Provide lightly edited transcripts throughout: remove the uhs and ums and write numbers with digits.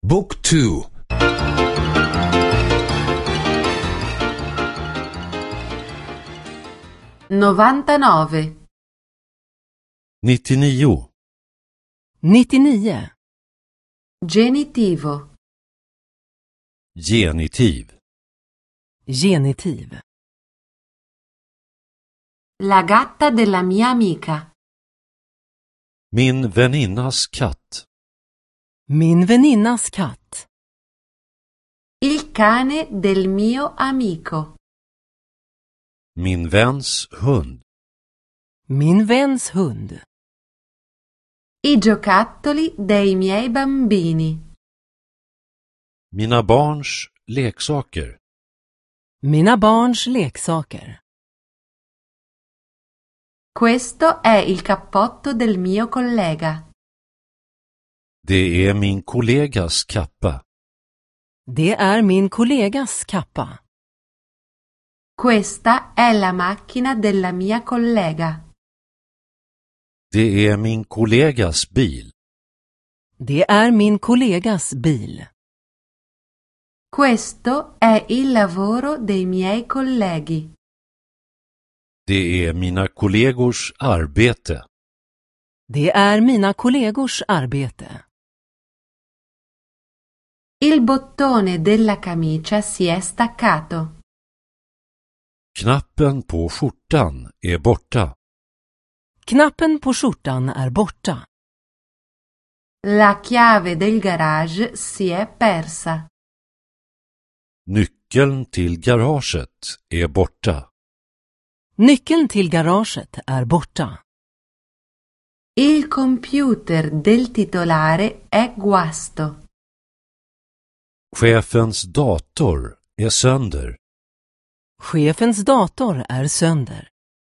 Book 2. 99. 99. 99. Genitivo. Genitiv. Genitiv. La gatta della mia amica. Min väninnas katt. Min väninnas katt. Il cane del mio amico. Min väns hund. Min väns hund. I giocattoli dei miei bambini. Mina barns leksaker. Mina barns leksaker. Questo è il cappotto del mio collega. Det är min kollegas kappa. Det är min kollegas kappa. Questa è la macchina della mia collega. Det är min kollegas bil. Det är min kollegas bil. Questo è il lavoro dei miei colleghi. Det är mina kollegors arbete. Det är mina kollegors arbete. Il bottone della camicia si è staccato. Knappen på skjortan är borta. Knappen på skjortan är borta. La chiave del garage si è persa. Nyckeln till garaget är borta. Nyckeln till garaget är borta. Il computer del titolare è guasto. Chefens dator är sönder. Chefens dator är sönder.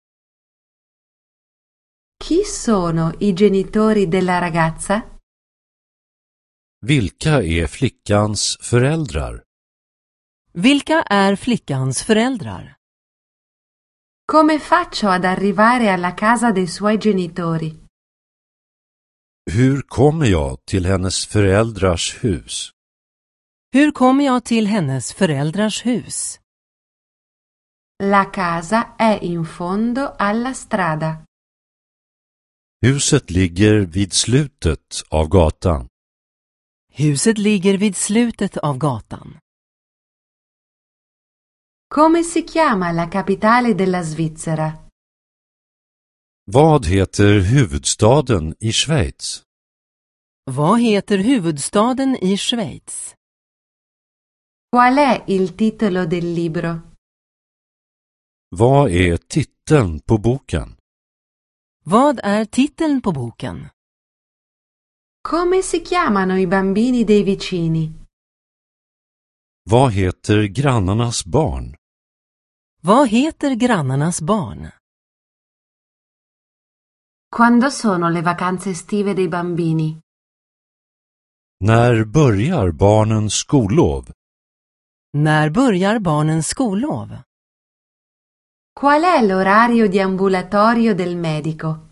Chi sono i genitori della ragazza? Vilka är flickans föräldrar? Vilka är flickans föräldrar? Come faccio ad arrivare alla casa dei suoi genitori? Hur kommer jag till hennes föräldrars hus? Hur kommer jag till hennes föräldrars hus? La casa è in fondo alla strada. Huset ligger vid slutet av gatan. Huset ligger vid slutet av gatan. Come si chiama la capitale della Svizzera? Vad heter huvudstaden i Schweiz? Vad heter huvudstaden i Schweiz? Qual è il titolo del libro? Vad är titeln på boken? Vad är titeln på boken? Come si chiamano i bambini dei vicini? Vad heter grannarnas barn? Vad heter grannarnas barn? Quando sono le vacanze estive dei bambini? När börjar barnens skollov? När börjar barnens skollov? Qual è l'orario di ambulatorio del medico?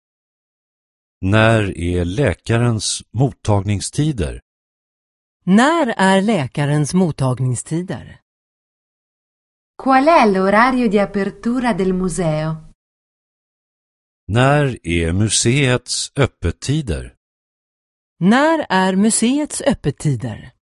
När är läkarens mottagningstider? När är läkarens mottagningstider? Qual è l'orario di apertura del museo? När är museets öppettider? När är museets öppettider?